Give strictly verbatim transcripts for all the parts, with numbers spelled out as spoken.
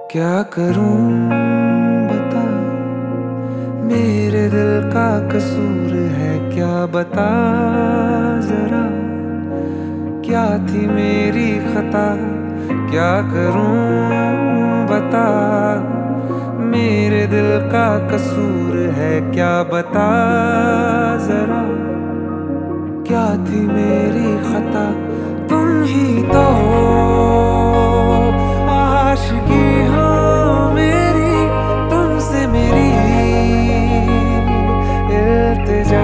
क्या करूं बता, मेरे दिल का कसूर है क्या बता जरा। क्या थी मेरी खता, क्या करूं बता, मेरे दिल का कसूर है क्या बता जरा। क्या थी मेरी खता, तुम ही तो हो आशिकी हो मेरी, तुमसे मेरी इल्तिजा।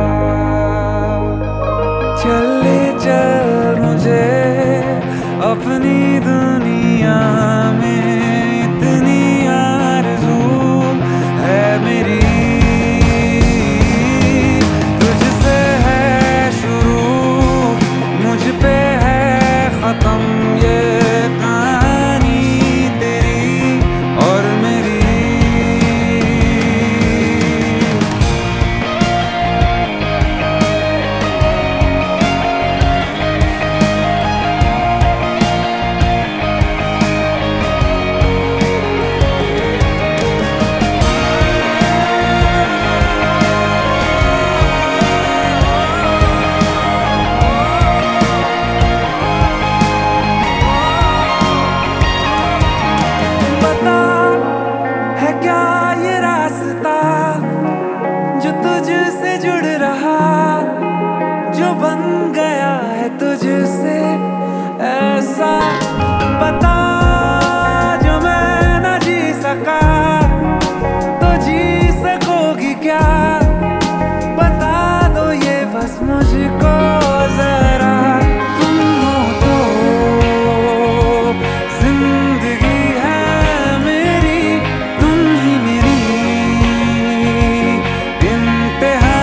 चले चल मुझे अपनी दुनिया में, इतनी आरज़ू है मेरी। तुझसे है शुरू, मुझ पे है खत्म ये कहानी तेरी और मेरी। है क्या ये रास्ता जो तुझसे जुड़ रहा, जो बन गया है तुझसे ऐसा। बता जो मैं न जी सका तो जी सकोगी क्या, बता दो ये बस मुझको जरा। तुम हो तो जिंदगी है मेरी, तुम ही मेरी इंतहा।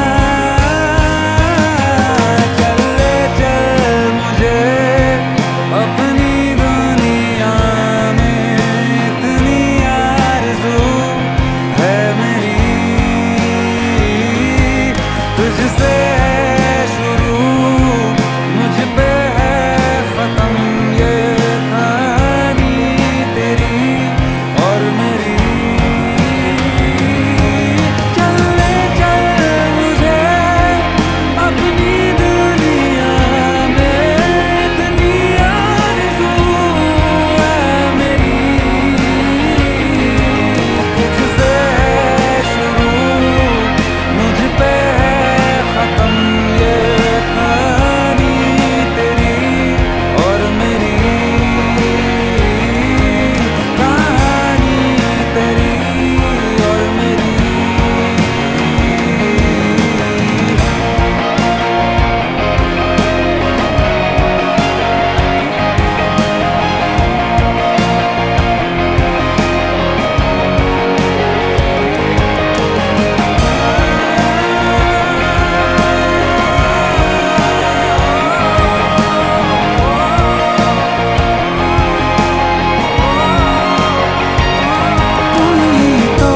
चले चल मुझे अपनी दुनिया में, इतनी आरज़ू है मेरी। तुझसे है शुरू, मुझ पे है खत्म ये कहानी तेरी और मेरी। चले चल मुझे अपनी दुनिया में, इतनी आरज़ू है मेरी। तुझसे है शुरू, मुझ पे है खत्म ये कहानी तेरी और मेरी। कहानी तेरी और मेरी। तुम ही तो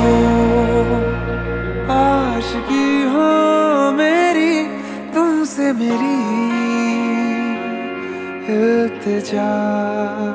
आशिकी हो मेरी, तुमसे मेरी इल्तिजा।